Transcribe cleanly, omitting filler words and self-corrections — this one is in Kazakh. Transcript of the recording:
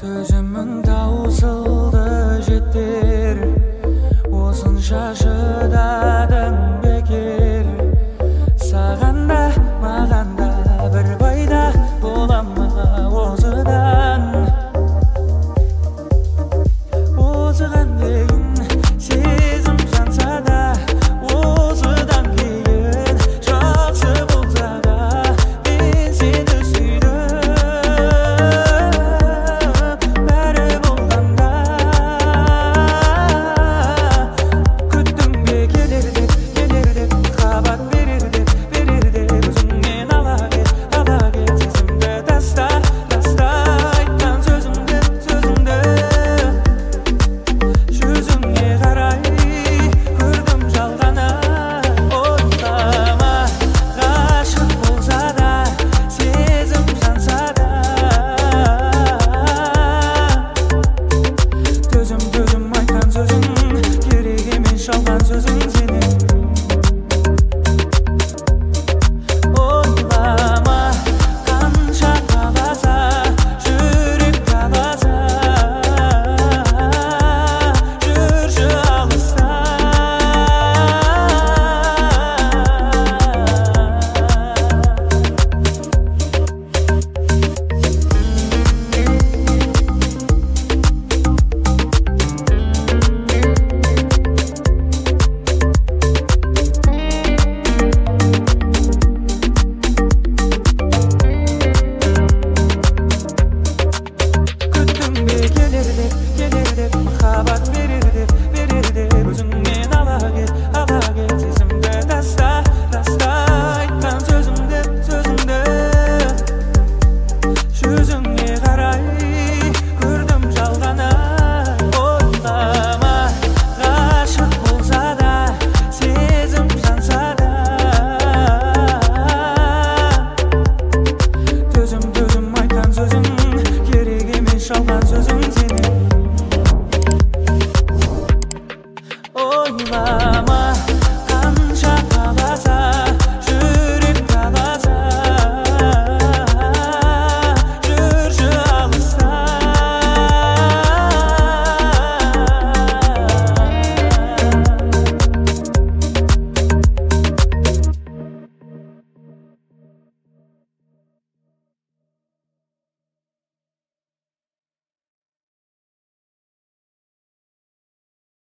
Төзімің таусылды жетер, осынша шыдадың бекер. Саған да маған да бір пайда бола ма осыдан? Осыған дейін сезім жанса да, осыдан кейін жақсы болса да, мен сені сүйдім. Бәрі болғанда күттің бе келер деп хабар берер деп өзіңнен ала кет сезімді таста айтқан сөзіңді жүзіңе қарай көрдім жалғана. Ойлама, ғашық болса да, сезім жанса да, төзім айтқан сөзің керек емес, жалған сөзің сенің. Ойлама, қанша қаласа, жүрек қаласа, жүрші алыста. Күттің бе келер деп махаббат берер деп өзіңнен ала кет сезімді таста айтқан сөзіңді жүзіңе қарай көрдім жалғана. Ойлама, ғашық болса да, сезім жанса да, төзім айтқан сөзің керек емес, жалған